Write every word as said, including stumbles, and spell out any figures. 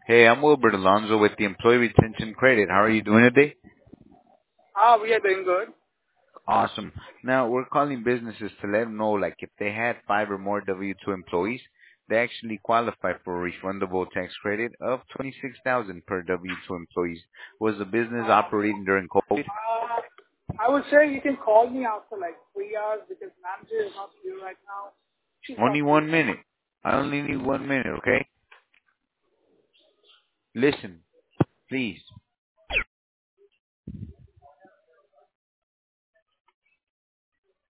Hey, I'm Wilbert Alonzo with the Employee Retention Credit. How are you doing today? Ah, we are doing good. Awesome. Now, we're calling businesses to let them know, like, if they had five or more W two employees, they actually qualify for a refundable tax credit of twenty-six thousand dollars per W two employees. Was the business operating during COVID? Uh, I would say you can call me after like three hours because manager is not here right now. She's Only not here. one minute. I only need one minute, okay? Listen, please.